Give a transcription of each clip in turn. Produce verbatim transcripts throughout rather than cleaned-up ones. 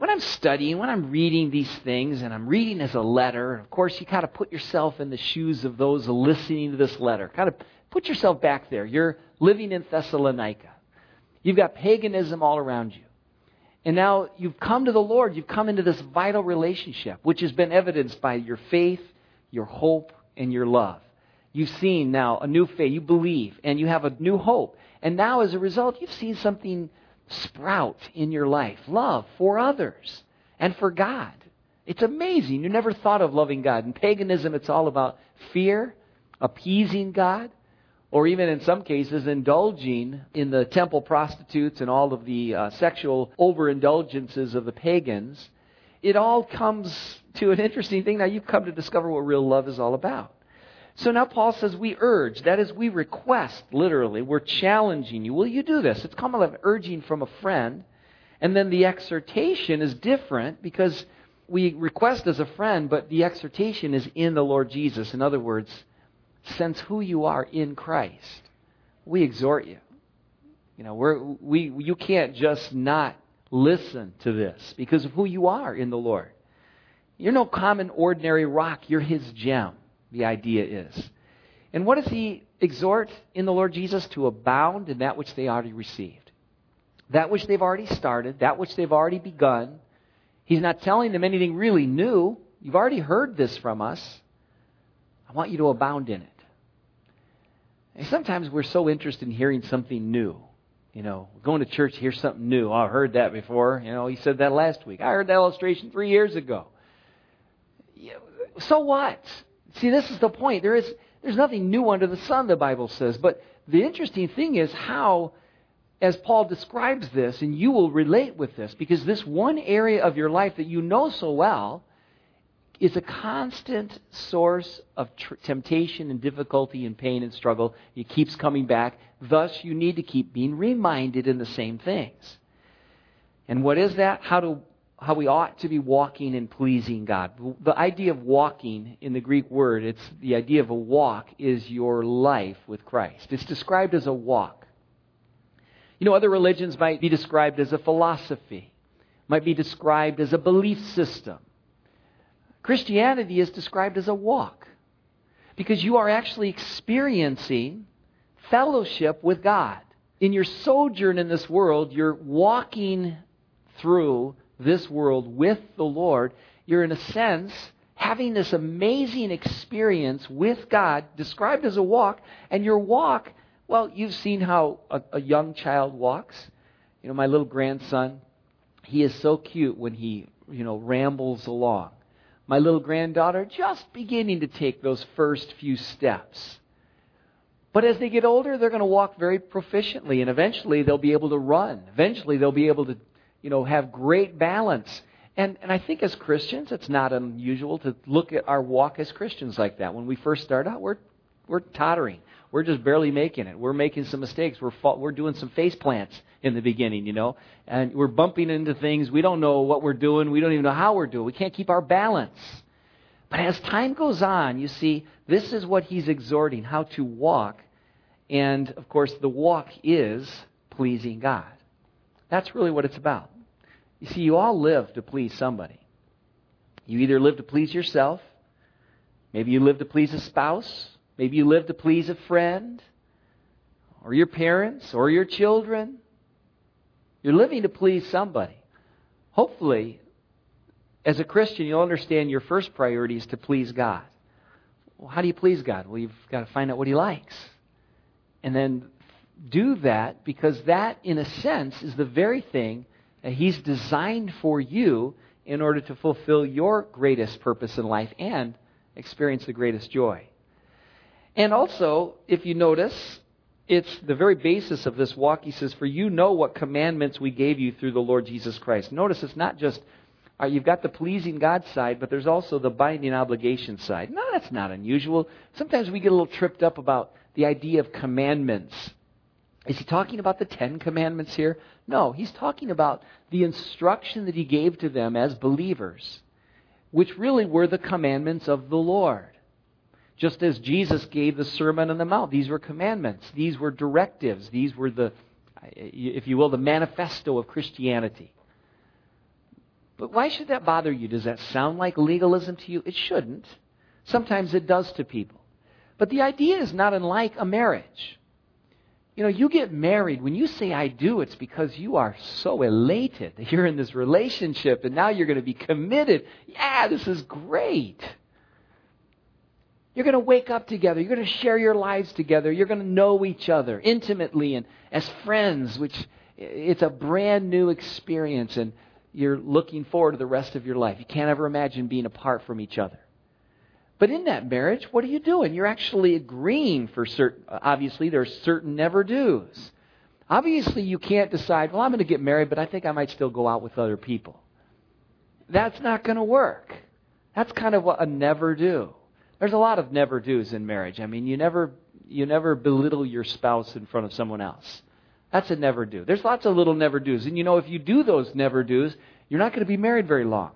when I'm studying, when I'm reading these things, and I'm reading as a letter, and of course you kind of put yourself in the shoes of those listening to this letter. Kind of put yourself back there. You're living in Thessalonica. You've got paganism all around you. And now you've come to the Lord. You've come into this vital relationship, which has been evidenced by your faith, your hope, and your love. You've seen now a new faith. You believe, and you have a new hope. And now as a result, you've seen something sprout in your life. Love for others and for God. It's amazing. You never thought of loving God. In paganism, it's all about fear, appeasing God, or even in some cases indulging in the temple prostitutes and all of the uh, sexual overindulgences of the pagans. It all comes to an interesting thing. Now you've come to discover what real love is all about. So now Paul says we urge, that is we request, literally, we're challenging you. Will you do this? It's kind of an urging from a friend. And then the exhortation is different because we request as a friend, but the exhortation is in the Lord Jesus. In other words, since who you are in Christ, we exhort you. You know, we're, we you can't just not listen to this because of who you are in the Lord. You're no common, ordinary rock. You're His gem, the idea is. And what does He exhort in the Lord Jesus? To abound in that which they already received. That which they've already started, that which they've already begun. He's not telling them anything really new. You've already heard this from us. I want you to abound in it. And sometimes we're so interested in hearing something new. You know, going to church, hear something new. Oh, I heard that before. You know, he said that last week. I heard that illustration three years ago. So what? See, this is the point. There is, there's nothing new under the sun, the Bible says. But the interesting thing is how, as Paul describes this, and you will relate with this, because this one area of your life that you know so well is a constant source of tr- temptation and difficulty and pain and struggle. It keeps coming back. Thus, you need to keep being reminded in the same things. And what is that? How to how we ought to be walking and pleasing God. The idea of walking in the Greek word, it's the idea of a walk is your life with Christ. It's described as a walk. You know, other religions might be described as a philosophy, might be described as a belief system. Christianity is described as a walk because you are actually experiencing fellowship with God. In your sojourn in this world, you're walking through this world with the Lord. You're in a sense having this amazing experience with God described as a walk. And your walk, well, you've seen how a, a young child walks. You know, my little grandson, he is so cute when he, you know, rambles along. My little granddaughter just beginning to take those first few steps. But as they get older, they're going to walk very proficiently, and eventually they'll be able to run. Eventually they'll be able to, you know, have great balance. And and I think as Christians, it's not unusual to look at our walk as Christians like that. When we first start out, we're we're tottering. We're just barely making it. We're making some mistakes. We're fa- we're doing some face plants in the beginning, you know, and we're bumping into things. We don't know what we're doing. We don't even know how we're doing. We can't keep our balance. But as time goes on, you see, this is what he's exhorting, how to walk. And, of course, the walk is pleasing God. That's really what it's about. You see, you all live to please somebody. You either live to please yourself. Maybe you live to please a spouse. Maybe you live to please a friend, or your parents, or your children. You're living to please somebody. Hopefully, as a Christian, you'll understand your first priority is to please God. Well, how do you please God? Well, you've got to find out what He likes. And then do that, because that, in a sense, is the very thing that He's designed for you in order to fulfill your greatest purpose in life and experience the greatest joy. And also, if you notice, it's the very basis of this walk. He says, for you know what commandments we gave you through the Lord Jesus Christ. Notice it's not just, uh, you've got the pleasing God side, but there's also the binding obligation side. No, that's not unusual. Sometimes we get a little tripped up about the idea of commandments. Is he talking about the Ten Commandments here? No, he's talking about the instruction that he gave to them as believers, which really were the commandments of the Lord. Just as Jesus gave the Sermon on the Mount, these were commandments. These were directives. These were the, if you will, the manifesto of Christianity. But why should that bother you? Does that sound like legalism to you? It shouldn't. Sometimes it does to people. But the idea is not unlike a marriage. You know, you get married. When you say I do, it's because you are so elated that you're in this relationship and now you're going to be committed. Yeah, this is great. You're going to wake up together. You're going to share your lives together. You're going to know each other intimately and as friends, which it's a brand new experience, and you're looking forward to the rest of your life. You can't ever imagine being apart from each other. But in that marriage, what are you doing? You're actually agreeing for certain, obviously there's certain never-dos. Obviously you can't decide, well, I'm going to get married, but I think I might still go out with other people. That's not going to work. That's kind of what a never-do. There's a lot of never-dos in marriage. I mean, you never you never belittle your spouse in front of someone else. That's a never-do. There's lots of little never-dos. And you know, if you do those never-dos, you're not going to be married very long.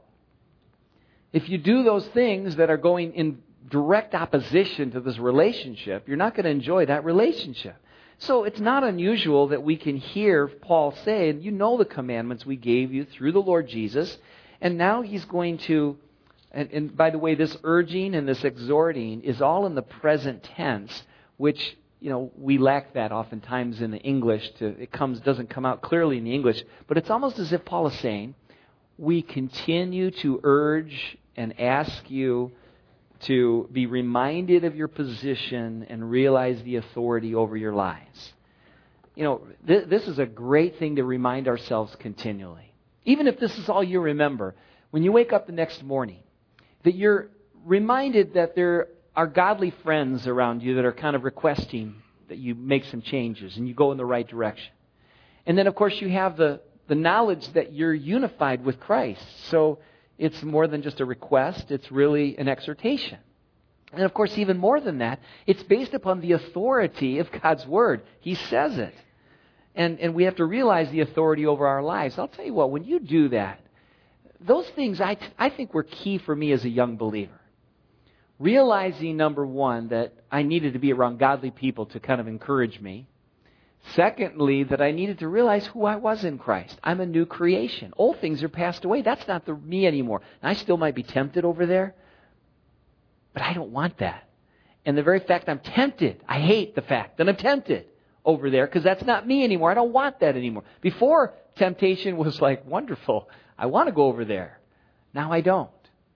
If you do those things that are going in direct opposition to this relationship, you're not going to enjoy that relationship. So it's not unusual that we can hear Paul say, you know the commandments we gave you through the Lord Jesus, and now he's going to, and, and by the way, this urging and this exhorting is all in the present tense, which, you know, we lack that oftentimes in the English. To, it comes doesn't come out clearly in the English, but it's almost as if Paul is saying, we continue to urge and ask you to be reminded of your position and realize the authority over your lives. You know, th- this is a great thing to remind ourselves continually. Even if this is all you remember, when you wake up the next morning, that you're reminded that there are godly friends around you that are kind of requesting that you make some changes and you go in the right direction. And then, of course, you have the The knowledge that you're unified with Christ. So it's more than just a request. It's really an exhortation. And of course, even more than that, it's based upon the authority of God's Word. He says it. And, and we have to realize the authority over our lives. I'll tell you what, when you do that, those things I, I think were key for me as a young believer. Realizing, number one, that I needed to be around godly people to kind of encourage me. Secondly, that I needed to realize who I was in Christ. I'm a new creation. Old things are passed away. That's not the me anymore. And I still might be tempted over there, but I don't want that. And the very fact I'm tempted, I hate the fact that I'm tempted over there because that's not me anymore. I don't want that anymore. Before, temptation was like, wonderful. I want to go over there. Now I don't.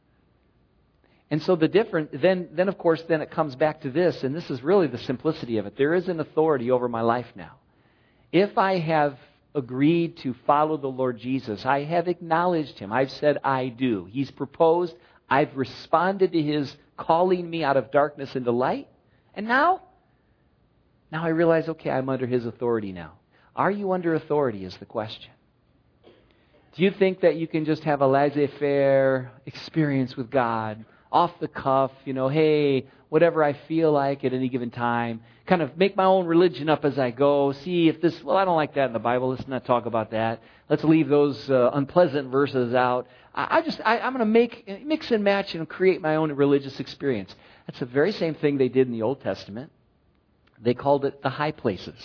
And so the different, then, then of course, then it comes back to this, and this is really the simplicity of it. There is an authority over my life now. If I have agreed to follow the Lord Jesus, I have acknowledged Him. I've said I do. He's proposed. I've responded to His calling me out of darkness into light. And now, now I realize, okay, I'm under His authority now. Are you under authority is the question. Do you think that you can just have a laissez-faire experience with God? Off the cuff, you know, hey, whatever I feel like at any given time, kind of make my own religion up as I go, see if this, well, I don't like that in the Bible, let's not talk about that. Let's leave those uh, unpleasant verses out. I, I just, I, I'm going to make, mix and match and create my own religious experience. That's the very same thing they did in the Old Testament. They called it the high places.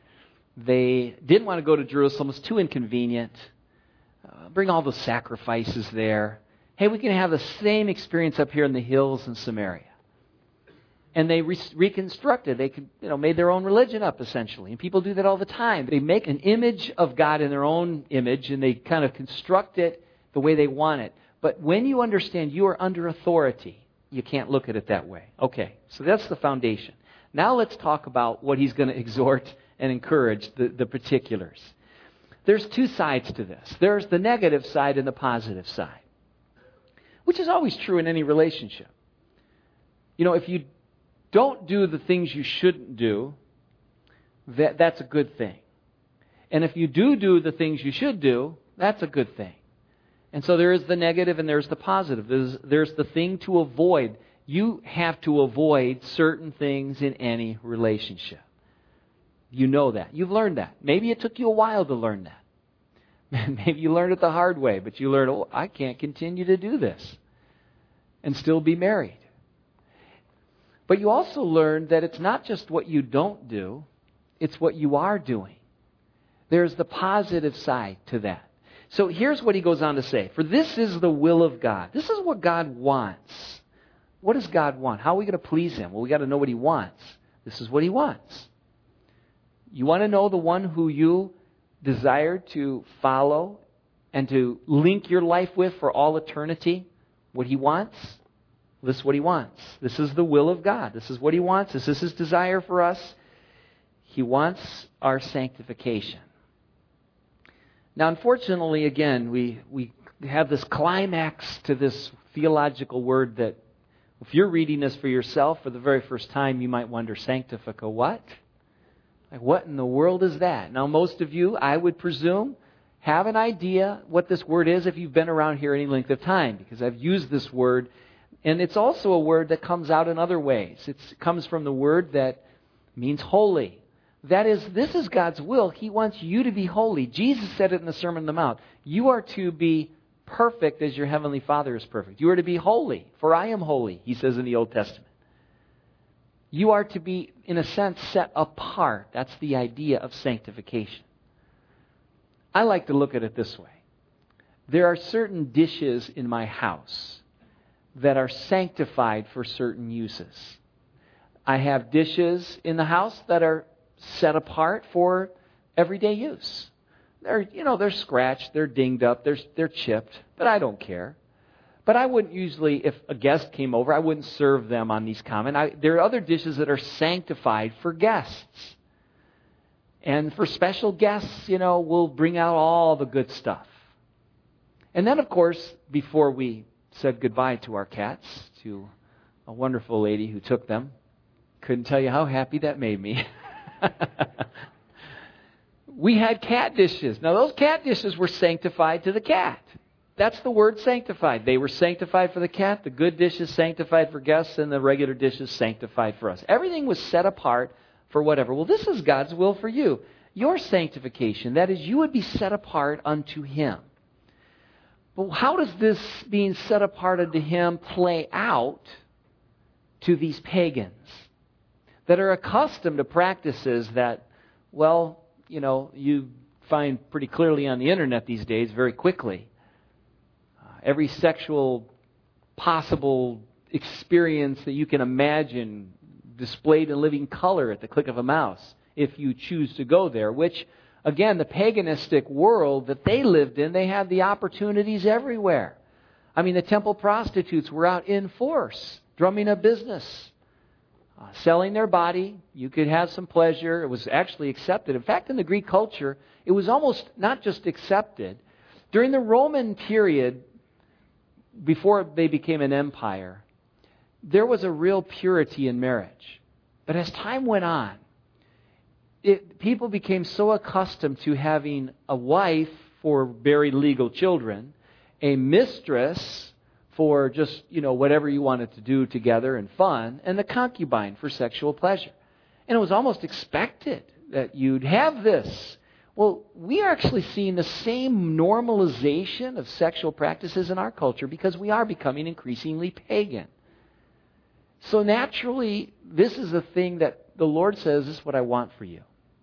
They didn't want to go to Jerusalem, it was too inconvenient. Uh, bring all the sacrifices there. Hey, we can have the same experience up here in the hills in Samaria. And they re- reconstructed. They could, you know, made their own religion up, essentially. And people do that all the time. They make an image of God in their own image, and they kind of construct it the way they want it. But when you understand you are under authority, you can't look at it that way. Okay, so that's the foundation. Now let's talk about what he's going to exhort and encourage, the, the particulars. There's two sides to this. There's the negative side and the positive side, which is always true in any relationship. You know, if you don't do the things you shouldn't do, that, that's a good thing. And if you do do the things you should do, that's a good thing. And so there is the negative and there's the positive. There's, there's the thing to avoid. You have to avoid certain things in any relationship. You know that. You've learned that. Maybe it took you a while to learn that. Maybe you learned it the hard way, but you learned, oh, I can't continue to do this and still be married. But you also learned that it's not just what you don't do, it's what you are doing. There's the positive side to that. So here's what he goes on to say. For this is the will of God. This is what God wants. What does God want? How are we going to please Him? Well, we got to know what He wants. This is what He wants. You want to know the one who you desire to follow and to link your life with for all eternity? What He wants? This is what He wants. This is the will of God. This is what He wants. This is His desire for us. He wants our sanctification. Now, unfortunately, again, we, we have this climax to this theological word that if you're reading this for yourself for the very first time, you might wonder, sanctifica what? Like, what in the world is that? Now, most of you, I would presume, have an idea what this word is if you've been around here any length of time, because I've used this word, and it's also a word that comes out in other ways. It's, it comes from the word that means holy. That is, this is God's will. He wants you to be holy. Jesus said it in the Sermon on the Mount. You are to be perfect as your heavenly Father is perfect. You are to be holy, for I am holy, He says in the Old Testament. You are to be, in a sense, set apart. That's the idea of sanctification. I like to look at it this way. There are certain dishes in my house that are sanctified for certain uses. I have dishes in the house that are set apart for everyday use. They're, you know, they're scratched, they're dinged up, they're, they're chipped, but I don't care. But I wouldn't usually, if a guest came over, I wouldn't serve them on these common. I, there are other dishes that are sanctified for guests. And for special guests, you know, we'll bring out all the good stuff. And then, of course, before we said goodbye to our cats, to a wonderful lady who took them, couldn't tell you how happy that made me. We had cat dishes. Now, those cat dishes were sanctified to the cat. That's the word sanctified. They were sanctified for the cat, the good dishes sanctified for guests, and the regular dishes sanctified for us. Everything was set apart for whatever. Well, this is God's will for you. Your sanctification, that is, you would be set apart unto Him. But how does this being set apart unto Him play out to these pagans that are accustomed to practices that, well, you know, you find pretty clearly on the internet these days very quickly. Uh, every sexual possible experience that you can imagine displayed in living color at the click of a mouse, if you choose to go there, which, again, the paganistic world that they lived in, they had the opportunities everywhere. I mean, the temple prostitutes were out in force, drumming up business. Uh, selling their body, you could have some pleasure. It was actually accepted. In fact, in the Greek culture, it was almost not just accepted. During the Roman period, before they became an empire, there was a real purity in marriage. But as time went on, it, people became so accustomed to having a wife for very legal children, a mistress for just, you know, whatever you wanted to do together and fun, and the concubine for sexual pleasure. And it was almost expected that you'd have this. Well, we are actually seeing the same normalization of sexual practices in our culture because we are becoming increasingly pagan. So naturally, this is a thing that the Lord says, this is what I want for you.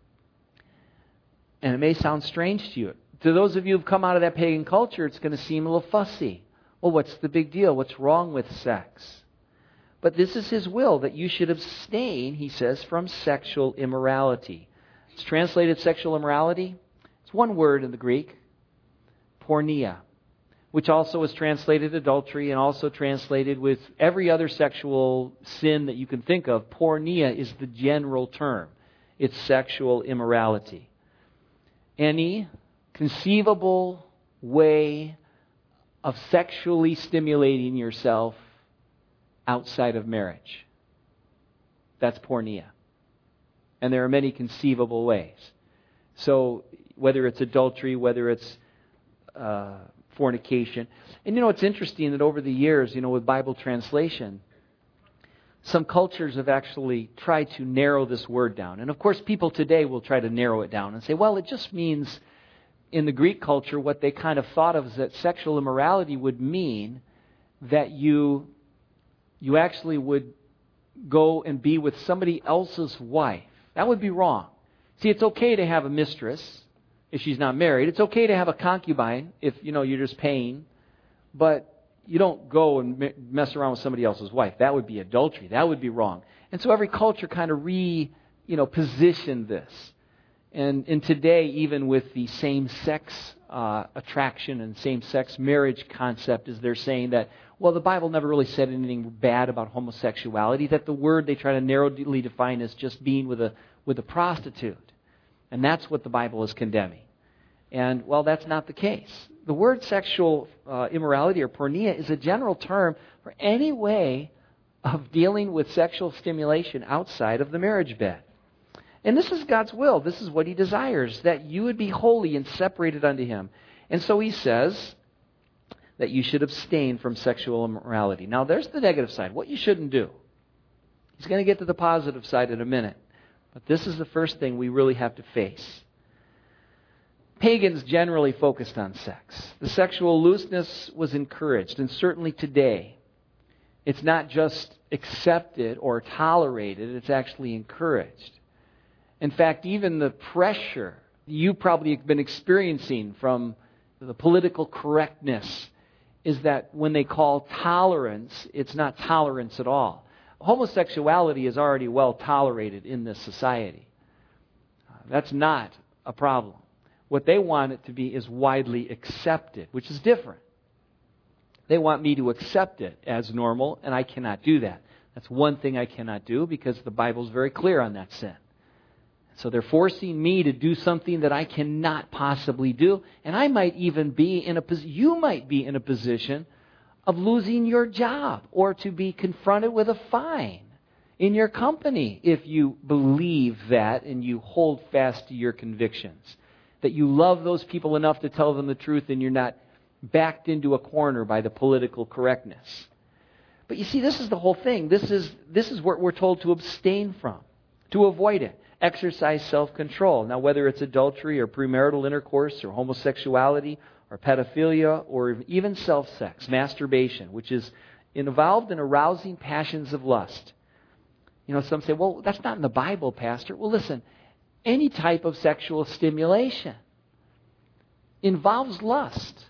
And it may sound strange to you. To those of you who've come out of that pagan culture, it's going to seem a little fussy. Well, what's the big deal? What's wrong with sex? But this is His will, that you should abstain, He says, from sexual immorality. It's translated sexual immorality. It's one word in the Greek, porneia, which also is translated adultery and also translated with every other sexual sin that you can think of. Porneia is the general term. It's sexual immorality. Any conceivable way of sexually stimulating yourself outside of marriage. That's porneia. And there are many conceivable ways. So whether it's adultery, whether it's uh, fornication. And you know, it's interesting that over the years, you know, with Bible translation, some cultures have actually tried to narrow this word down. And of course, people today will try to narrow it down and say, well, it just means, in the Greek culture, what they kind of thought of is that sexual immorality would mean that you, you actually would go and be with somebody else's wife. That would be wrong. See, it's okay to have a mistress. if she's not married. It's okay to have a concubine if, you know, you're just paying. But you don't go and mess around with somebody else's wife. That would be adultery. That would be wrong. And so every culture kind of re, you know, positioned this. And, and today, even with the same-sex uh, attraction and same-sex marriage concept, is they're saying that, well, the Bible never really said anything bad about homosexuality, that the word they try to narrowly define as just being with a with a prostitute. And that's what the Bible is condemning. And, well, that's not the case. The word sexual uh, immorality or porneia is a general term for any way of dealing with sexual stimulation outside of the marriage bed. And this is God's will. This is what He desires, that you would be holy and separated unto Him. And so He says that you should abstain from sexual immorality. Now, there's the negative side, what you shouldn't do. He's going to get to the positive side in a minute. But this is the first thing we really have to face. Pagans generally focused on sex. The sexual looseness was encouraged, and certainly today, it's not just accepted or tolerated, it's actually encouraged. In fact, even the pressure you probably have been experiencing from the political correctness is that when they call tolerance, it's not tolerance at all. Homosexuality is already well tolerated in this society. That's not a problem. What they want it to be is widely accepted, which is different. They want me to accept it as normal, and I cannot do that. That's one thing I cannot do because the Bible is very clear on that sin. So they're forcing me to do something that I cannot possibly do, and I might even be in a position, you might be in a position of losing your job or to be confronted with a fine in your company if you believe that and you hold fast to your convictions. That you love those people enough to tell them the truth and you're not backed into a corner by the political correctness. But you see, this is the whole thing. This is this is what we're told to abstain from, to avoid it. Exercise self-control. Now, whether it's adultery or premarital intercourse or homosexuality or pedophilia or even self-sex, masturbation, which is involved in arousing passions of lust. You know, some say, well, that's not in the Bible, Pastor. Well, listen, any type of sexual stimulation involves lust,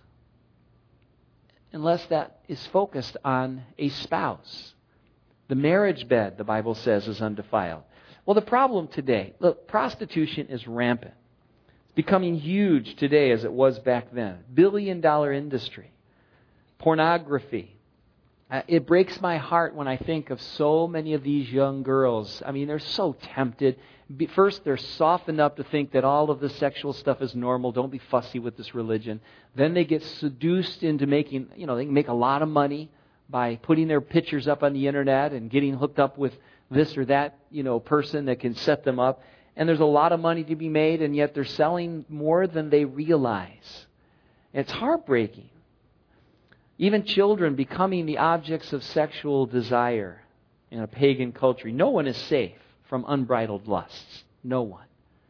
unless that is focused on a spouse. The marriage bed, the Bible says, is undefiled. Well, the problem today, look, prostitution is rampant. It's becoming huge today as it was back then. Billion dollar industry. Pornography. Uh, it breaks my heart when I think of so many of these young girls. I mean, they're so tempted. Be, first, they're softened up to think that all of this sexual stuff is normal. Don't be fussy with this religion. Then they get seduced into making, you know, they can make a lot of money by putting their pictures up on the internet and getting hooked up with this or that, you know, person that can set them up. And there's a lot of money to be made, and yet they're selling more than they realize. It's heartbreaking. Even children becoming the objects of sexual desire in a pagan culture. No one is safe from unbridled lusts. No one.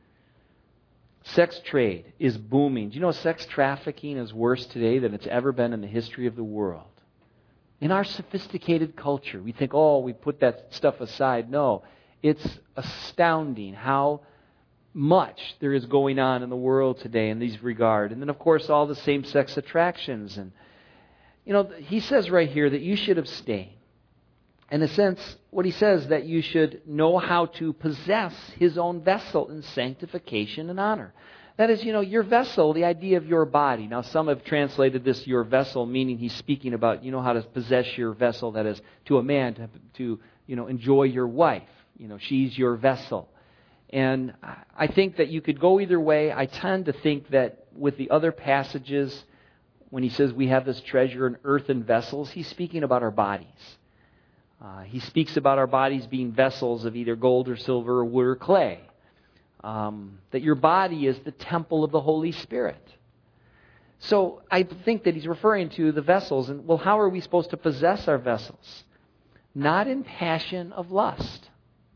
Sex trade is booming. Do you know sex trafficking is worse today than it's ever been in the history of the world? In our sophisticated culture, we think, oh, we put that stuff aside. No, it's astounding how much there is going on in the world today in these regard. And then, of course, all the same-sex attractions. And, you know, he says right here that you should abstain. In a sense, what he says that you should know how to possess his own vessel in sanctification and honor. That is, you know, your vessel, the idea of your body. Now, some have translated this your vessel, meaning he's speaking about, you know, how to possess your vessel, that is, to a man, to, to you know, enjoy your wife. You know, she's your vessel. And I think that you could go either way. I tend to think that with the other passages, when he says we have this treasure in earthen vessels, he's speaking about our bodies. Uh, he speaks about our bodies being vessels of either gold or silver or wood or clay. Um, that your body is the temple of the Holy Spirit. So I think that he's referring to the vessels. And, well, how are we supposed to possess our vessels? Not in passion of lust.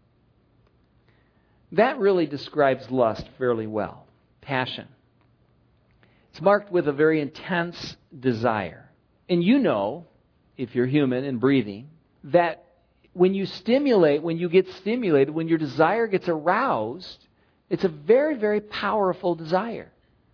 That really describes lust fairly well. Passion. It's marked with a very intense desire. And you know, if you're human and breathing, that when you stimulate, when you get stimulated, when your desire gets aroused, it's a very, very powerful desire.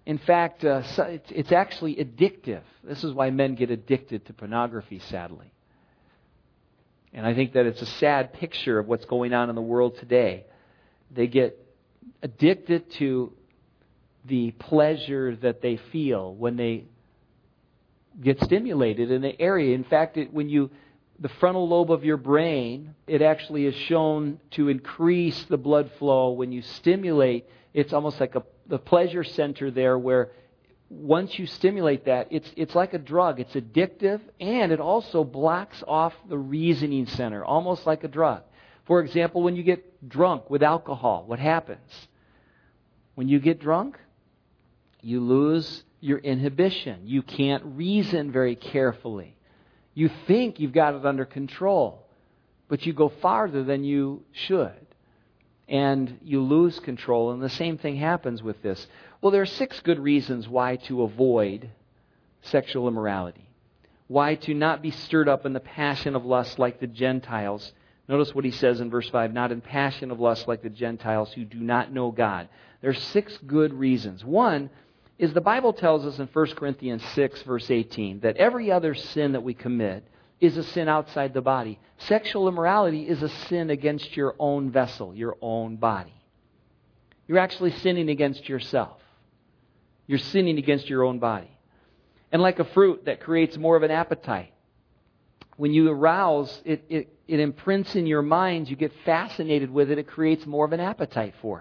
In fact, uh, so it's, it's actually addictive. This is why men get addicted to pornography, sadly. And I think that it's a sad picture of what's going on in the world today. They get addicted to the pleasure that they feel when they get stimulated in the area. In fact, it, when you, the frontal lobe of your brain, it actually is shown to increase the blood flow when you stimulate. It's almost like a the pleasure center there, where once you stimulate that, it's it's like a drug. It's addictive, and it also blocks off the reasoning center, almost like a drug. For example, when you get drunk with alcohol, what happens? When you get drunk, you lose your inhibition. You can't reason very carefully. You think you've got it under control, but you go farther than you should. And you lose control, and the same thing happens with this. Well, there are six good reasons why to avoid sexual immorality. Why to not be stirred up in the passion of lust like the Gentiles. Notice what he says in verse five, not in passion of lust like the Gentiles who do not know God. There are six good reasons. One is the Bible tells us in First Corinthians six, verse eighteen, that every other sin that we commit is a sin outside the body. Sexual immorality is a sin against your own vessel, your own body. You're actually sinning against yourself. You're sinning against your own body. And like a fruit that creates more of an appetite, when you arouse, it, it, it imprints in your mind, you get fascinated with it, it creates more of an appetite for it.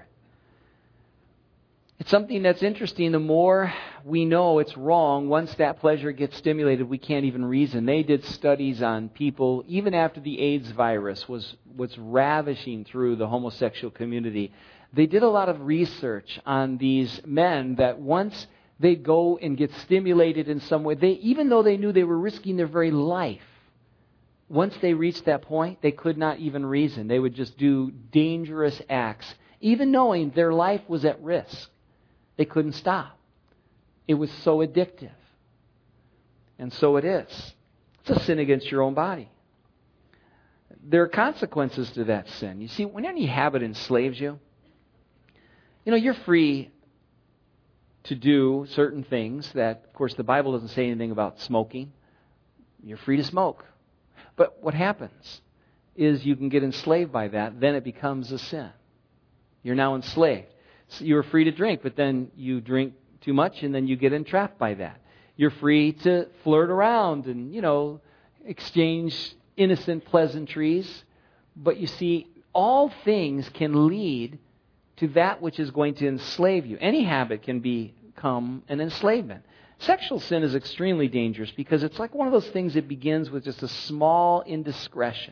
It's something that's interesting. The more we know it's wrong, once that pleasure gets stimulated, we can't even reason. They did studies on people, even after the AIDS virus was, was ravishing through the homosexual community. They did a lot of research on these men that once they go and get stimulated in some way, they, even though they knew they were risking their very life, once they reached that point, they could not even reason. They would just do dangerous acts, even knowing their life was at risk. They couldn't stop. It was so addictive. And so it is. It's a sin against your own body. There are consequences to that sin. You see, when any habit enslaves you, you know, you're free to do certain things that, of course, the Bible doesn't say anything about smoking. You're free to smoke. But what happens is you can get enslaved by that. Then it becomes a sin. You're now enslaved. So you're free to drink, but then you drink too much and then you get entrapped by that. You're free to flirt around and, you know, exchange innocent pleasantries. But you see, all things can lead to that which is going to enslave you. Any habit can become an enslavement. Sexual sin is extremely dangerous because it's like one of those things that begins with just a small indiscretion.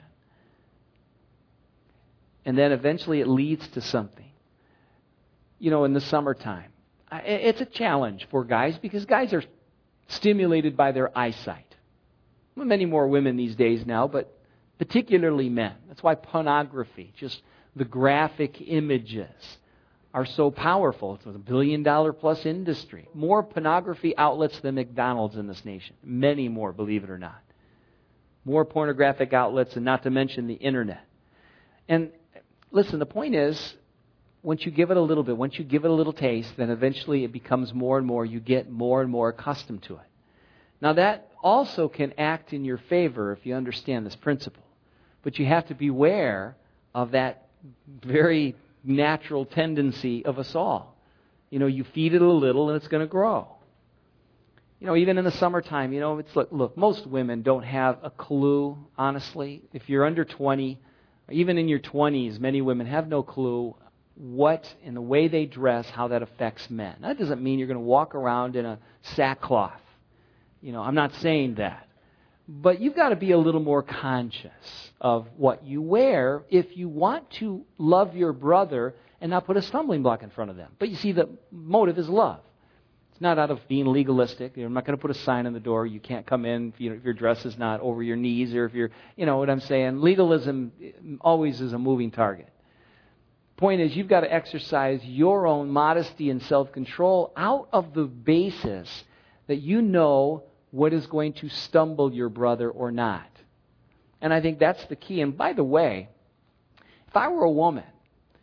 And then eventually it leads to something. You know, in the summertime, it's a challenge for guys because guys are stimulated by their eyesight. Well, many more women these days now, but particularly men. That's why pornography, just the graphic images, are so powerful. It's a billion dollar plus industry. More pornography outlets than McDonald's in this nation. Many more, believe it or not. More pornographic outlets, and not to mention the internet. And listen, the point is, once you give it a little bit, once you give it a little taste, then eventually it becomes more and more. You get more and more accustomed to it. Now that also can act in your favor if you understand this principle. But you have to beware of that very natural tendency of us all. You know, you feed it a little and it's going to grow. You know, even in the summertime, you know, it's look, look, most women don't have a clue, honestly. If you're under twenty, or even in your twenties, many women have no clue what, in the way they dress, how that affects men. That doesn't mean you're going to walk around in a sackcloth. You know, I'm not saying that. But you've got to be a little more conscious of what you wear if you want to love your brother and not put a stumbling block in front of them. But you see, the motive is love. It's not out of being legalistic. I'm not going to put a sign on the door. You can't come in if, you know, if your dress is not over your knees, or if you're, you know what I'm saying. Legalism always is a moving target. Point is, you've got to exercise your own modesty and self-control out of the basis that you know what is going to stumble your brother or not. And I think that's the key. And by the way, if I were a woman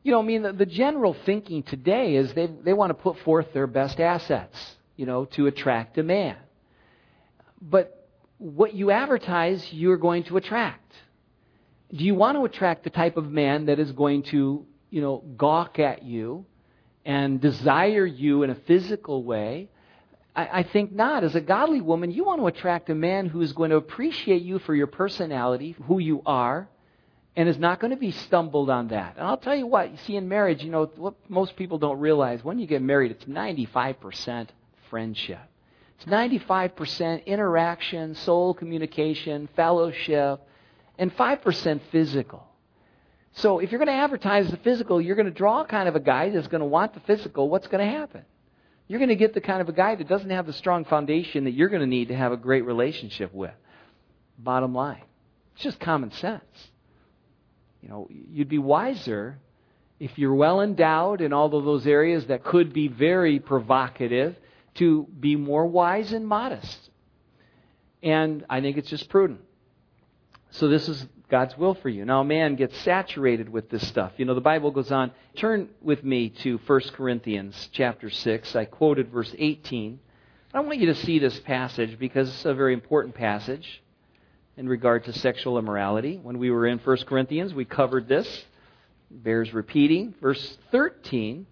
You know, I mean, the, the general thinking today is they they want to put forth their best assets, you know, to attract a man. But what you advertise, you're going to attract. Do you want to attract the type of man that is going to, you know, gawk at you and desire you in a physical way? I, I think not. As a godly woman, you want to attract a man who is going to appreciate you for your personality, who you are, and is not going to be stumbled on that. And I'll tell you what, you see in marriage, you know, what most people don't realize, when you get married, it's ninety-five percent friendship. It's ninety-five percent interaction, soul communication, fellowship, and five percent physical. So if you're going to advertise the physical, you're going to draw kind of a guy that's going to want the physical. What's going to happen? You're going to get the kind of a guy that doesn't have the strong foundation that you're going to need to have a great relationship with. Bottom line. It's just common sense. You know, you'd be wiser if you're well endowed in all of those areas that could be very provocative to be more wise and modest. And I think it's just prudent. So this is God's will for you. Now, a man gets saturated with this stuff. You know, the Bible goes on. Turn with me to First Corinthians chapter six. I quoted verse eighteen. I want you to see this passage because it's a very important passage in regard to sexual immorality. When we were in First Corinthians, we covered this. It bears repeating. Verse thirteen.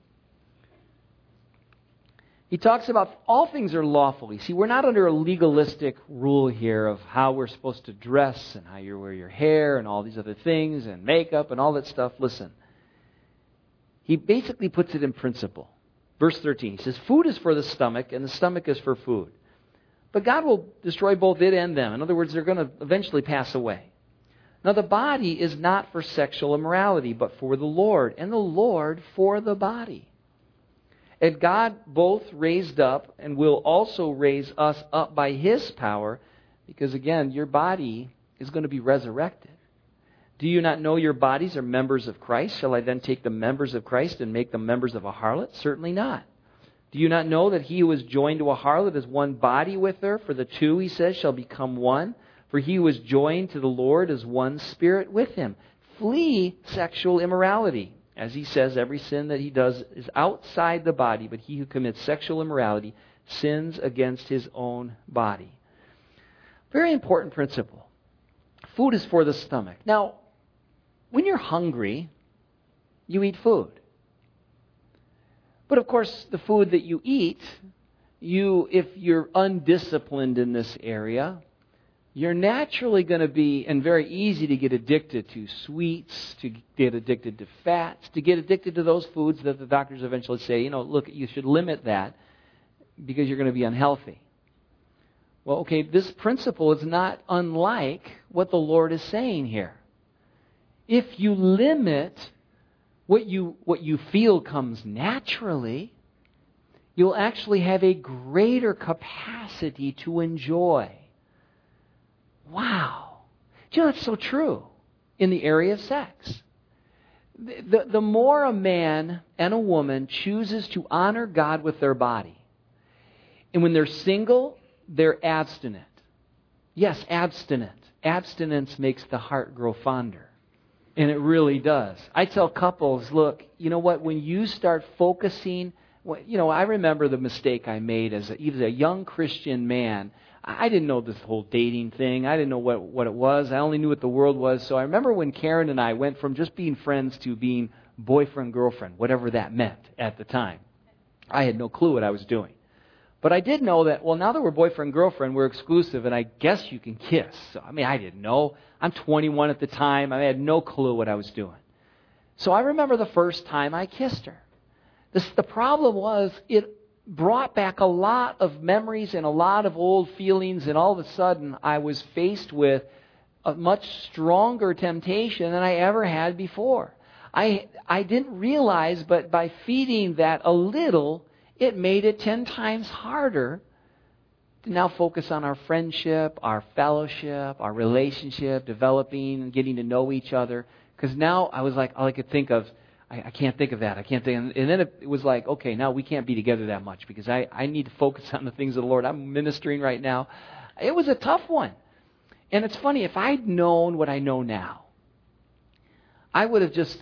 He talks about all things are lawful. You see, we're not under a legalistic rule here of how we're supposed to dress and how you wear your hair and all these other things and makeup and all that stuff. Listen, he basically puts it in principle. Verse thirteen, he says, food is for the stomach and the stomach is for food. But God will destroy both it and them. In other words, they're going to eventually pass away. Now, the body is not for sexual immorality, but for the Lord, and the Lord for the body. And God both raised up and will also raise us up by His power, because again, your body is going to be resurrected. Do you not know your bodies are members of Christ? Shall I then take the members of Christ and make them members of a harlot? Certainly not. Do you not know that he who is joined to a harlot is one body with her? For the two, he says, shall become one. For he who is joined to the Lord is one spirit with him. Flee sexual immorality. As he says, every sin that he does is outside the body, but he who commits sexual immorality sins against his own body. Very important principle. Food is for the stomach. Now, when you're hungry, you eat food. But of course, the food that you eat, you, if you're undisciplined in this area, you're naturally going to be, and very easy to get addicted to sweets, to get addicted to fats, to get addicted to those foods that the doctors eventually say, you know, look, you should limit that because you're going to be unhealthy. Well, okay, this principle is not unlike what the Lord is saying here. If you limit what you what you feel comes naturally, you'll actually have a greater capacity to enjoy. Wow. Do you know that's so true in the area of sex? The, the, the more a man and a woman chooses to honor God with their body, and when they're single, they're abstinent. Yes, abstinent. Abstinence makes the heart grow fonder. And it really does. I tell couples, look, you know what? When you start focusing, you know, I remember the mistake I made as a, even a young Christian man. I didn't know this whole dating thing. I didn't know what, what it was. I only knew what the world was. So I remember when Karen and I went from just being friends to being boyfriend, girlfriend, whatever that meant at the time. I had no clue what I was doing. But I did know that, well, now that we're boyfriend, girlfriend, we're exclusive, and I guess you can kiss. So, I mean, I didn't know. I'm twenty-one at the time. I had no clue what I was doing. So I remember the first time I kissed her. This, the problem was it brought back a lot of memories and a lot of old feelings, and all of a sudden I was faced with a much stronger temptation than I ever had before. I I didn't realize, but by feeding that a little, it made it ten times harder to now focus on our friendship, our fellowship, our relationship, developing and getting to know each other. Because now I was like, all I could think of, I, I can't think of that. I can't think. And then it, it was like, okay, now we can't be together that much because I, I need to focus on the things of the Lord. I'm ministering right now. It was a tough one. And it's funny, if I'd known what I know now, I would have just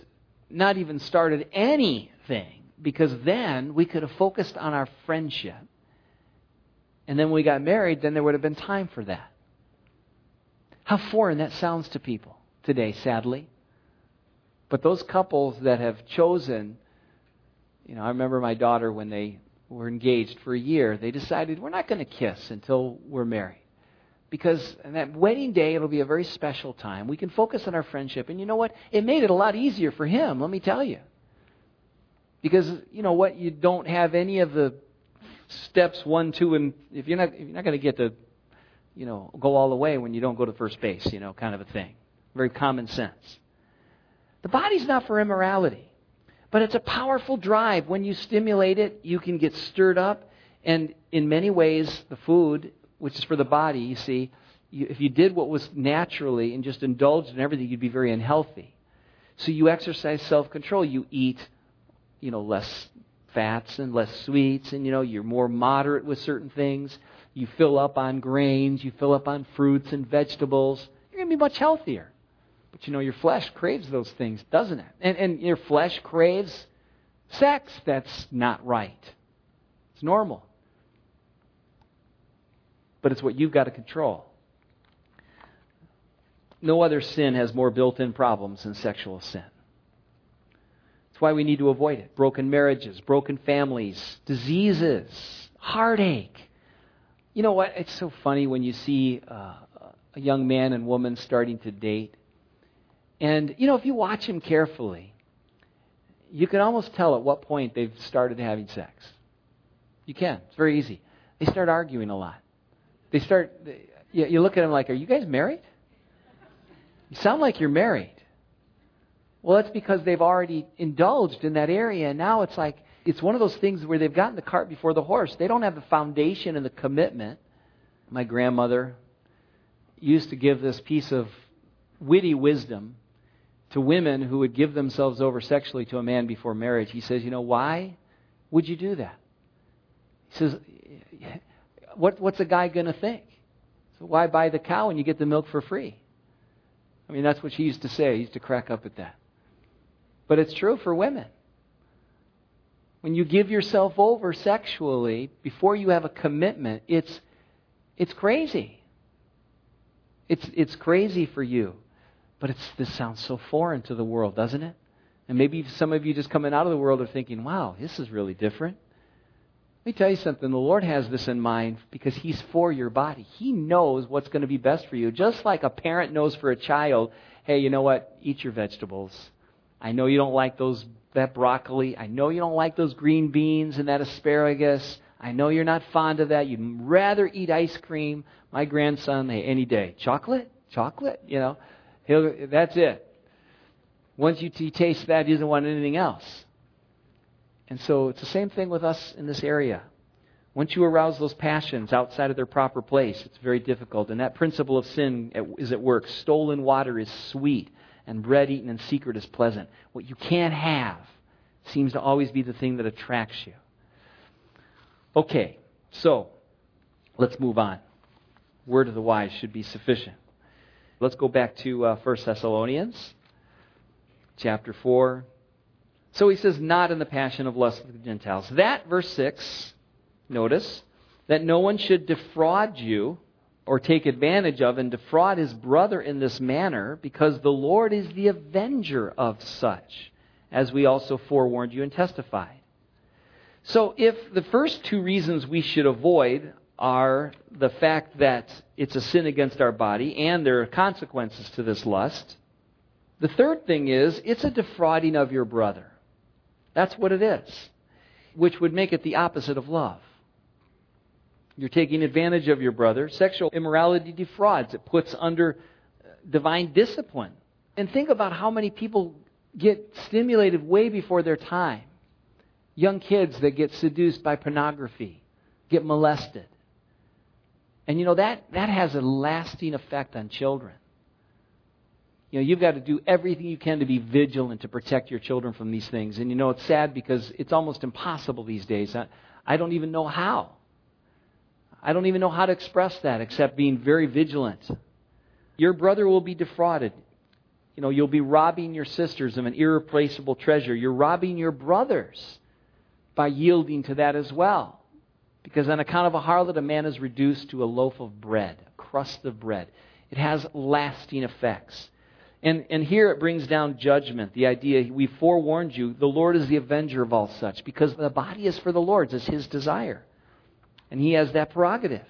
not even started anything, because then we could have focused on our friendship. And then when we got married, then there would have been time for that. How foreign that sounds to people today, sadly. But those couples that have chosen, you know, I remember my daughter when they were engaged for a year, they decided we're not going to kiss until we're married. Because on that wedding day, it'll be a very special time. We can focus on our friendship. And you know what? It made it a lot easier for him, let me tell you. Because, you know what? You don't have any of the steps one, two, and if you're not, if you're not going to get to, you know, go all the way when you don't go to first base, you know, kind of a thing. Very common sense. The body's not for immorality, but it's a powerful drive. When you stimulate it, you can get stirred up. And in many ways, the food, which is for the body, you see, you, if you did what was naturally and just indulged in everything, you'd be very unhealthy. So you exercise self-control. You eat, you know, less fats and less sweets, and, you know, you're more moderate with certain things. You fill up on grains. You fill up on fruits and vegetables. You're going to be much healthier. But, you know, your flesh craves those things, doesn't it? And, and your flesh craves sex. That's not right. It's normal. But it's what you've got to control. No other sin has more built-in problems than sexual sin. That's why we need to avoid it. Broken marriages, broken families, diseases, heartache. You know what? It's so funny when you see uh, a young man and woman starting to date. And, you know, if you watch them carefully, you can almost tell at what point they've started having sex. You can. It's very easy. They start arguing a lot. They start, you, you look at them like, are you guys married? You sound like you're married. Well, that's because they've already indulged in that area, and now it's like, it's one of those things where they've gotten the cart before the horse. They don't have the foundation and the commitment. My grandmother used to give this piece of witty wisdom to women who would give themselves over sexually to a man before marriage. He says, you know, why would you do that? He says, what, what's a guy going to think? So why buy the cow when you get the milk for free? I mean, that's what she used to say. He used to crack up at that. But it's true for women. When you give yourself over sexually before you have a commitment, it's it's crazy. It's it's crazy for you. But it's this sounds so foreign to the world, doesn't it? And maybe some of you just coming out of the world are thinking, wow, this is really different. Let me tell you something. The Lord has this in mind because He's for your body. He knows what's going to be best for you. Just like a parent knows for a child, hey, you know what? Eat your vegetables. I know you don't like those that broccoli. I know you don't like those green beans and that asparagus. I know you're not fond of that. You'd rather eat ice cream. My grandson, hey, any day. Chocolate? Chocolate? You know, he'll, that's it. Once you t- taste that, he doesn't want anything else. And so it's the same thing with us in this area. Once you arouse those passions outside of their proper place, it's very difficult. And that principle of sin is at work. Stolen water is sweet, and bread eaten in secret is pleasant. What you can't have seems to always be the thing that attracts you. Okay, so let's move on. Word of the wise should be sufficient. Let's go back to uh, First Thessalonians chapter four. So he says, not in the passion of lust of the Gentiles. That, verse six, notice, that no one should defraud you or take advantage of and defraud his brother in this manner, because the Lord is the avenger of such, as we also forewarned you and testified. So if the first two reasons we should avoid are the fact that it's a sin against our body and there are consequences to this lust, the third thing is it's a defrauding of your brother. That's what it is, which would make it the opposite of love. You're taking advantage of your brother. Sexual immorality defrauds. It puts under divine discipline. And think about how many people get stimulated way before their time. Young kids that get seduced by pornography, get molested. And you know, that, that has a lasting effect on children. You know, you've got to do everything you can to be vigilant to protect your children from these things. And you know, it's sad because it's almost impossible these days. I, I don't even know how. I don't even know how to express that except being very vigilant. Your brother will be defrauded. you know, you'll be robbing your sisters of an irreplaceable treasure. You're robbing your brothers by yielding to that as well. Because on account of a harlot, a man is reduced to a loaf of bread, a crust of bread. It has lasting effects. And, and here it brings down judgment. The idea, we forewarned you, the Lord is the avenger of all such. Because the body is for the Lord's, it's His desire. And He has that prerogative.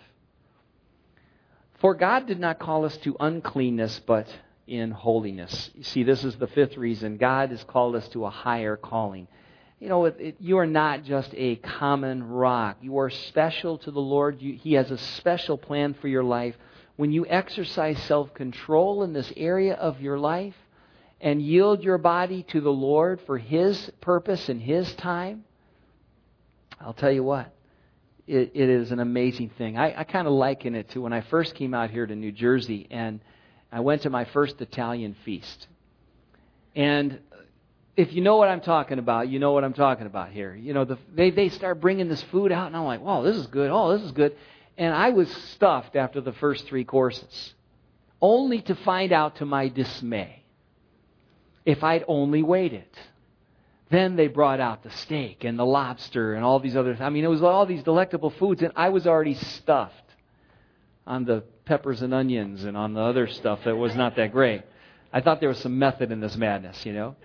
For God did not call us to uncleanness, but in holiness. You see, this is the fifth reason. God has called us to a higher calling. You know, it, it, you are not just a common rock. You are special to the Lord. You, He has a special plan for your life. When you exercise self-control in this area of your life and yield your body to the Lord for His purpose and His time, I'll tell you what, it, it is an amazing thing. I, I kind of liken it to when I first came out here to New Jersey and I went to my first Italian feast. And if you know what I'm talking about, you know what I'm talking about here. You know, the, they, they start bringing this food out and I'm like, wow, this is good. Oh, this is good. And I was stuffed after the first three courses, only to find out to my dismay, if I'd only waited. Then they brought out the steak and the lobster and all these other, I mean, it was all these delectable foods, and I was already stuffed on the peppers and onions and on the other stuff that was not that great. I thought there was some method in this madness, you know.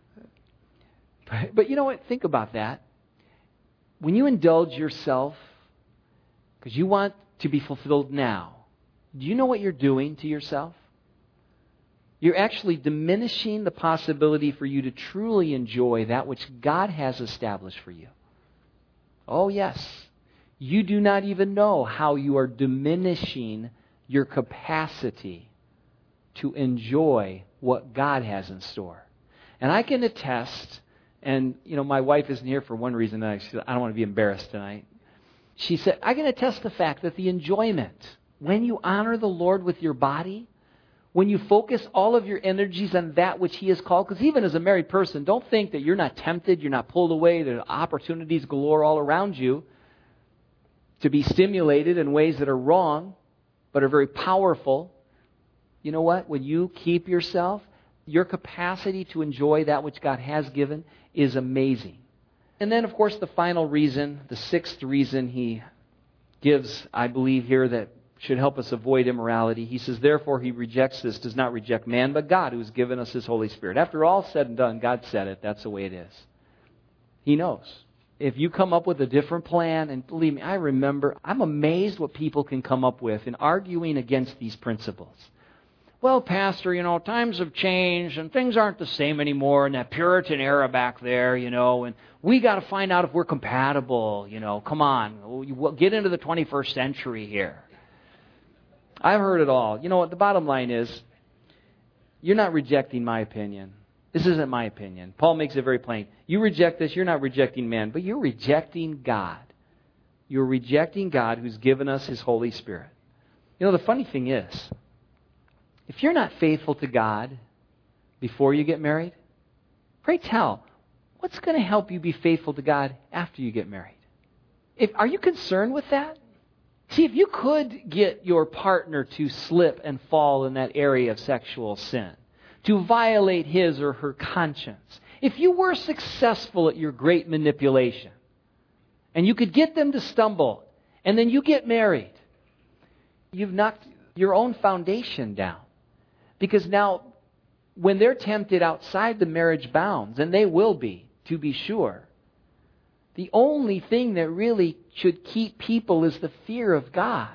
But, but you know what? Think about that. When you indulge yourself, because you want to be fulfilled now, do you know what you're doing to yourself? You're actually diminishing the possibility for you to truly enjoy that which God has established for you. Oh, yes. You do not even know how you are diminishing your capacity to enjoy what God has in store. And I can attest, and you know, my wife isn't here for one reason. I don't want to be embarrassed tonight. She said, I can attest the fact that the enjoyment, when you honor the Lord with your body, when you focus all of your energies on that which He has called, because even as a married person, don't think that you're not tempted, you're not pulled away, there are opportunities galore all around you to be stimulated in ways that are wrong, but are very powerful. You know what? When you keep yourself, your capacity to enjoy that which God has given is amazing. And then, of course, the final reason, the sixth reason He gives, I believe here, that should help us avoid immorality. He says, therefore, He rejects this, does not reject man, but God, who has given us His Holy Spirit. After all said and done, God said it. That's the way it is. He knows. If you come up with a different plan, and believe me, I remember, I'm amazed what people can come up with in arguing against these principles. Well, Pastor, you know, times have changed and things aren't the same anymore in that Puritan era back there, you know, and we got to find out if we're compatible, you know, come on, we'll get into the twenty-first century here. I've heard it all. You know what, the bottom line is, you're not rejecting my opinion. This isn't my opinion. Paul makes it very plain. You reject this, you're not rejecting man, but you're rejecting God. You're rejecting God who's given us His Holy Spirit. You know, the funny thing is, if you're not faithful to God before you get married, pray tell, what's going to help you be faithful to God after you get married? If, are you concerned with that? See, if you could get your partner to slip and fall in that area of sexual sin, to violate his or her conscience, if you were successful at your great manipulation, and you could get them to stumble, and then you get married, you've knocked your own foundation down. Because now, when they're tempted outside the marriage bounds, and they will be, to be sure, the only thing that really should keep people is the fear of God.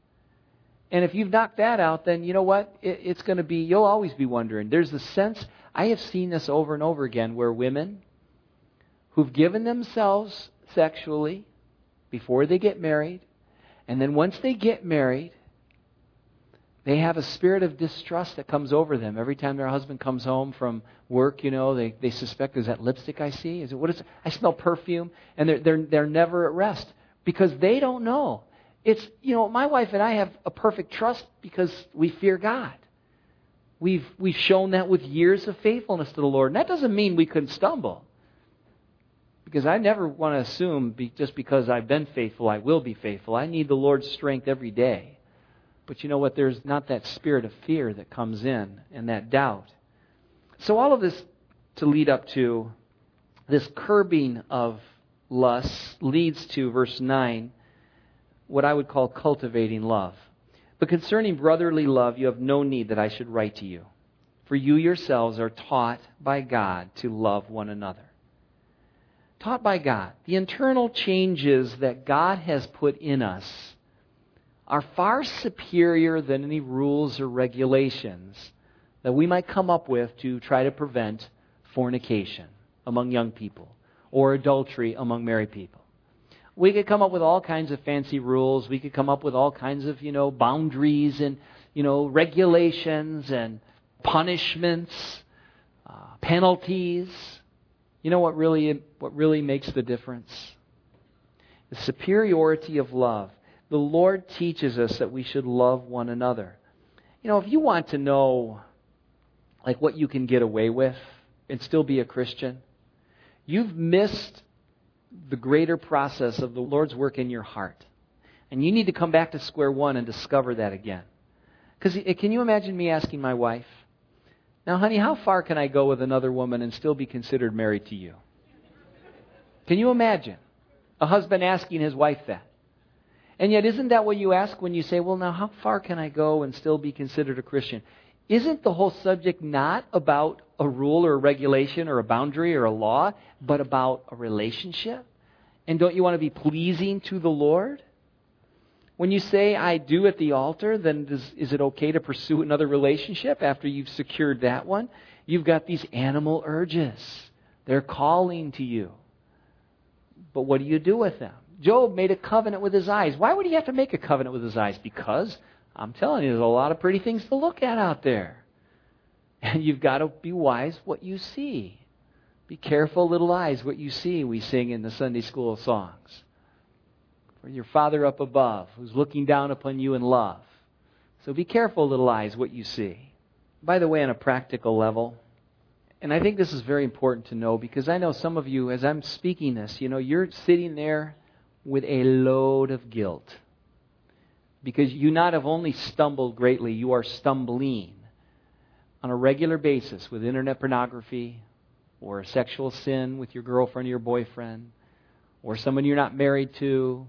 And if you've knocked that out, then you know what? It, it's going to be, you'll always be wondering. There's a sense, I have seen this over and over again, where women who've given themselves sexually before they get married, and then once they get married, they have a spirit of distrust that comes over them. Every time their husband comes home from work, you know, they, they suspect, is that lipstick I see? Is it what is it? I smell perfume. And they're, they're, they're never at rest because they don't know. It's, you know, my wife and I have a perfect trust because we fear God. We've, we've shown that with years of faithfulness to the Lord. And that doesn't mean we couldn't stumble. Because I never want to assume be, just because I've been faithful, I will be faithful. I need the Lord's strength every day. But you know what? There's not that spirit of fear that comes in and that doubt. So all of this to lead up to this curbing of lust leads to verse nine, what I would call cultivating love. But concerning brotherly love, you have no need that I should write to you. For you yourselves are taught by God to love one another. Taught by God. The internal changes that God has put in us are far superior than any rules or regulations that we might come up with to try to prevent fornication among young people or adultery among married people. We could come up with all kinds of fancy rules. We could come up with all kinds of, you know, boundaries and, you know, regulations and punishments, uh, penalties. You know what really what really makes the difference? The superiority of love. The Lord teaches us that we should love one another. You know, if you want to know like what you can get away with and still be a Christian, you've missed the greater process of the Lord's work in your heart. And you need to come back to square one and discover that again. Because can you imagine me asking my wife, now, honey, how far can I go with another woman and still be considered married to you? Can you imagine a husband asking his wife that? And yet, isn't that what you ask when you say, well, now, how far can I go and still be considered a Christian? Isn't the whole subject not about a rule or a regulation or a boundary or a law, but about a relationship? And don't you want to be pleasing to the Lord? When you say, I do at the altar, then does, is it okay to pursue another relationship after you've secured that one? You've got these animal urges. They're calling to you. But what do you do with them? Job made a covenant with his eyes. Why would he have to make a covenant with his eyes? Because, I'm telling you, there's a lot of pretty things to look at out there. And you've got to be wise what you see. Be careful, little eyes, what you see, we sing in the Sunday school songs. For your Father up above, who's looking down upon you in love. So be careful, little eyes, what you see. By the way, on a practical level, and I think this is very important to know, because I know some of you, as I'm speaking this, you know, you're sitting there with a load of guilt. Because you not have only stumbled greatly, you are stumbling on a regular basis with internet pornography, or a sexual sin with your girlfriend or your boyfriend, or someone you're not married to,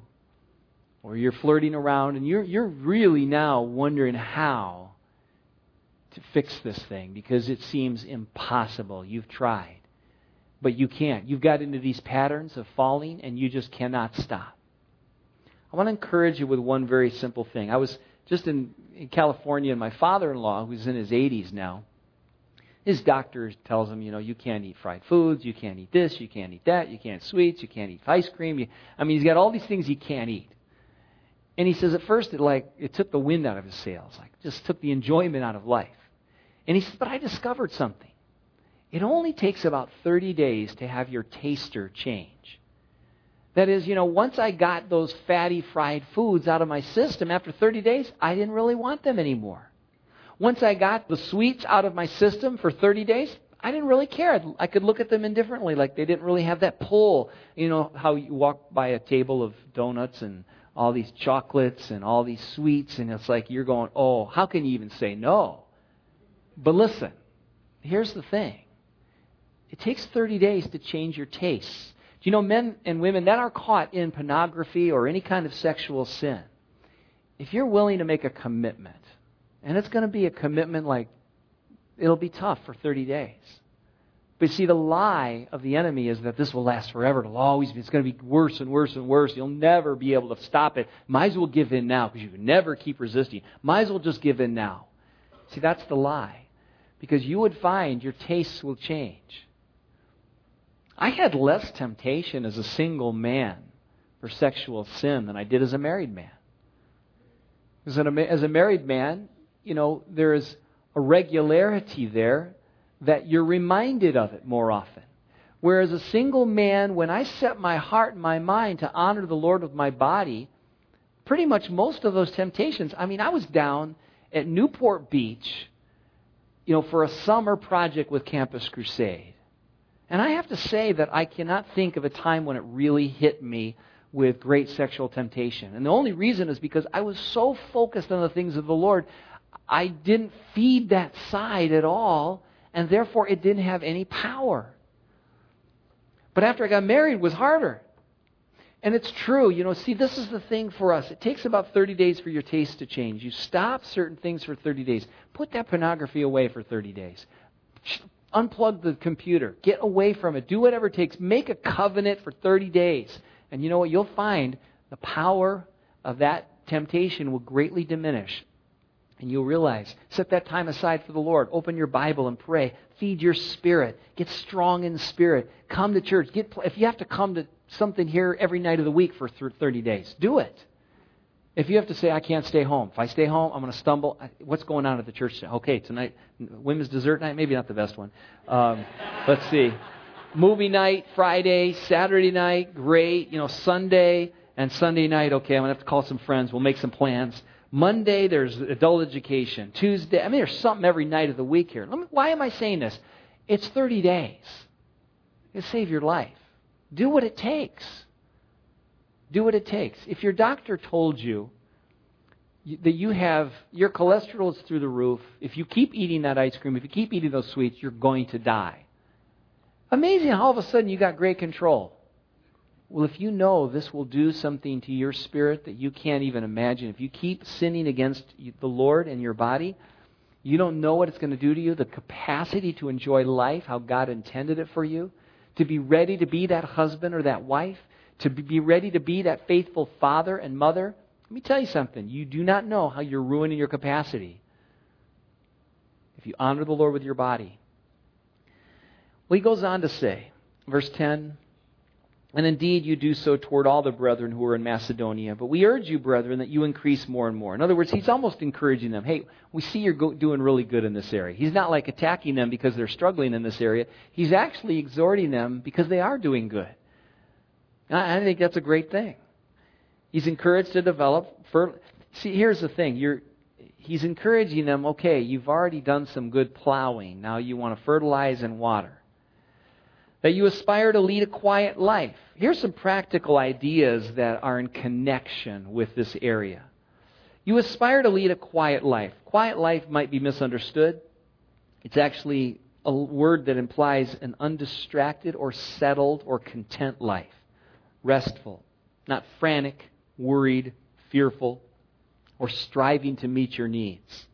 or you're flirting around, and you're you're really now wondering how to fix this thing because it seems impossible. You've tried, but you can't. You've got into these patterns of falling, and you just cannot stop. I want to encourage you with one very simple thing. I was just in, in California, and my father-in-law, who's in his eighties now, his doctor tells him, you know, you can't eat fried foods, you can't eat this, you can't eat that, you can't sweets, you can't eat ice cream. You, I mean, he's got all these things he can't eat. And he says at first it like it took the wind out of his sails, like just took the enjoyment out of life. And he says, but I discovered something. It only takes about thirty days to have your taster change. That is, you know, once I got those fatty fried foods out of my system, after thirty days, I didn't really want them anymore. Once I got the sweets out of my system for thirty days, I didn't really care. I could look at them indifferently, like they didn't really have that pull. You know, how you walk by a table of donuts and all these chocolates and all these sweets, and it's like you're going, oh, how can you even say no? But listen, here's the thing. It takes thirty days to change your tastes. Do you know men and women that are caught in pornography or any kind of sexual sin, if you're willing to make a commitment, and it's going to be a commitment like, it'll be tough for thirty days. But see, the lie of the enemy is that this will last forever. It'll always be, it's going to be worse and worse and worse. You'll never be able to stop it. Might as well give in now because you can never keep resisting. Might as well just give in now. See, that's the lie. Because you would find your tastes will change. I had less temptation as a single man for sexual sin than I did as a married man. As a, as a married man, you know, there is a regularity there that you're reminded of it more often. Whereas a single man, when I set my heart and my mind to honor the Lord with my body, pretty much most of those temptations, I mean, I was down at Newport Beach, you know, for a summer project with Campus Crusade. And I have to say that I cannot think of a time when it really hit me with great sexual temptation. And the only reason is because I was so focused on the things of the Lord, I didn't feed that side at all. and therefore it didn't have any power. But after I got married, it was harder. And it's true, you know, see, this is the thing for us. It takes about thirty days for your taste to change. You stop certain things for thirty days. Put that pornography away for thirty days. Unplug the computer. Get away from it. Do whatever it takes. Make a covenant for thirty days. And you know what? You'll find the power of that temptation will greatly diminish. And you'll realize, set that time aside for the Lord. Open your Bible and pray. Feed your spirit. Get strong in spirit. Come to church. Get if you have to come to something here every night of the week for thirty days, do it. If you have to say, I can't stay home. If I stay home, I'm going to stumble. What's going on at the church? Okay, tonight, women's dessert night, maybe not the best one. Um, let's see. Movie night, Friday, Saturday night, great. You know, Sunday and Sunday night, okay, I'm going to have to call some friends. We'll make some plans. Monday, there's adult education. Tuesday, I mean, there's something every night of the week here. Let me, why am I saying this? It's thirty days. It'll save your life. Do what it takes. Do what it takes. If your doctor told you that you have, your cholesterol is through the roof, if you keep eating that ice cream, if you keep eating those sweets, you're going to die. Amazing how all of a sudden you got great control. Well, if you know this will do something to your spirit that you can't even imagine, if you keep sinning against the Lord and your body, you don't know what it's going to do to you, the capacity to enjoy life, how God intended it for you, to be ready to be that husband or that wife, to be ready to be that faithful father and mother. Let me tell you something. You do not know how you're ruining your capacity if you honor the Lord with your body. Well, he goes on to say, verse ten, and indeed you do so toward all the brethren who are in Macedonia, but we urge you, brethren, that you increase more and more. In other words, he's almost encouraging them. Hey, we see you're go- doing really good in this area. He's not like attacking them because they're struggling in this area. He's actually exhorting them because they are doing good. And I think that's a great thing. He's encouraged to develop. For, see, here's the thing. You're, he's encouraging them, okay, you've already done some good plowing. Now you want to fertilize and water. That you aspire to lead a quiet life. Here's some practical ideas that are in connection with this area. You aspire to lead a quiet life. Quiet life might be misunderstood. It's actually a word that implies an undistracted or settled or content life. Restful, not frantic, worried, fearful, or striving to meet your needs,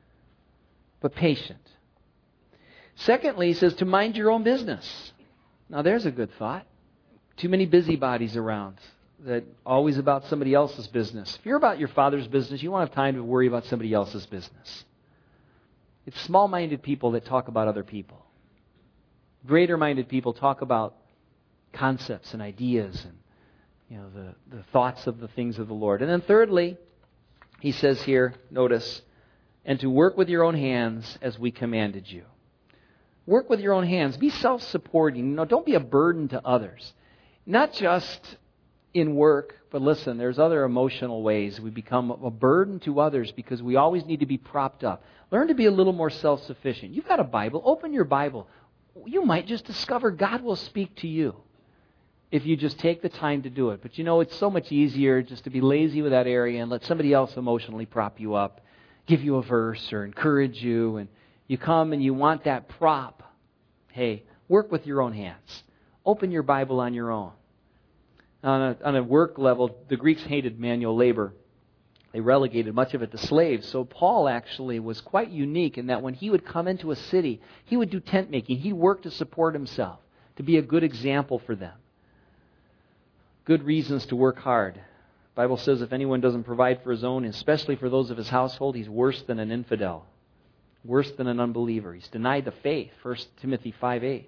but patient. Secondly, he says to mind your own business. Now there's a good thought. Too many busybodies around that always about somebody else's business. If you're about your Father's business, you won't have time to worry about somebody else's business. It's small-minded people that talk about other people. Greater-minded people talk about concepts and ideas and you know the, the thoughts of the things of the Lord. And then thirdly, he says here, notice, and to work with your own hands as we commanded you. Work with your own hands. Be self-supporting. You know, don't be a burden to others. Not just in work, but listen, there's other emotional ways we become a burden to others because we always need to be propped up. Learn to be a little more self-sufficient. You've got a Bible. Open your Bible. You might just discover God will speak to you if you just take the time to do it. But you know, it's so much easier just to be lazy with that area and let somebody else emotionally prop you up, give you a verse or encourage you, and you come and you want that prop. Hey, work with your own hands. Open your Bible on your own. On a, on a work level, the Greeks hated manual labor. They relegated much of it to slaves. So Paul actually was quite unique in that when he would come into a city, he would do tent making. He'd work to support himself, to be a good example for them. Good reasons to work hard. The Bible says if anyone doesn't provide for his own, especially for those of his household, he's worse than an infidel. Worse than an unbeliever. He's denied the faith. First Timothy five eight.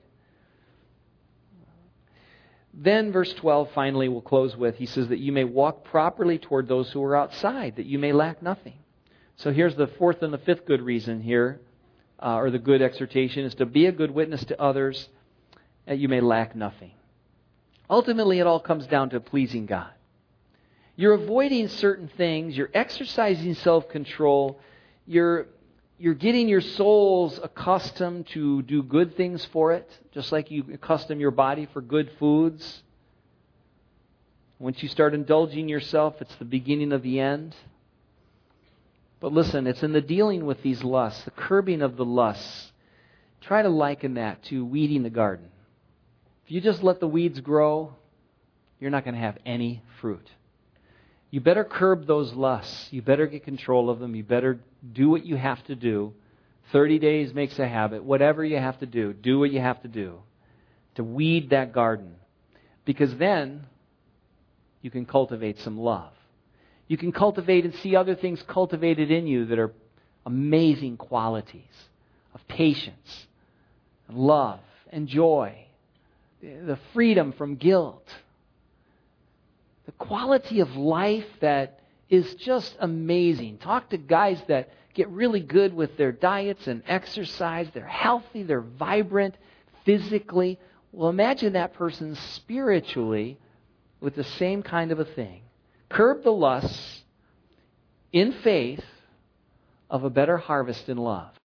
Then verse twelve finally we'll close with, he says that you may walk properly toward those who are outside, that you may lack nothing. So here's the fourth and the fifth good reason here, uh, or the good exhortation, is to be a good witness to others, that you may lack nothing. Ultimately, it all comes down to pleasing God. You're avoiding certain things. You're exercising self-control. You're, you're getting your souls accustomed to do good things for it, just like you accustom your body for good foods. Once you start indulging yourself, it's the beginning of the end. But listen, it's in the dealing with these lusts, the curbing of the lusts, try to liken that to weeding the garden. If you just let the weeds grow, you're not going to have any fruit. You better curb those lusts. You better get control of them. You better do what you have to do. thirty days makes a habit. Whatever you have to do, do what you have to do to weed that garden. Because then you can cultivate some love. You can cultivate and see other things cultivated in you that are amazing qualities of patience, and love, and joy, the freedom from guilt, the quality of life that is just amazing. Talk to guys that get really good with their diets and exercise. They're healthy, they're vibrant physically. Well, imagine that person spiritually with the same kind of a thing. Curb the lusts in faith of a better harvest in love.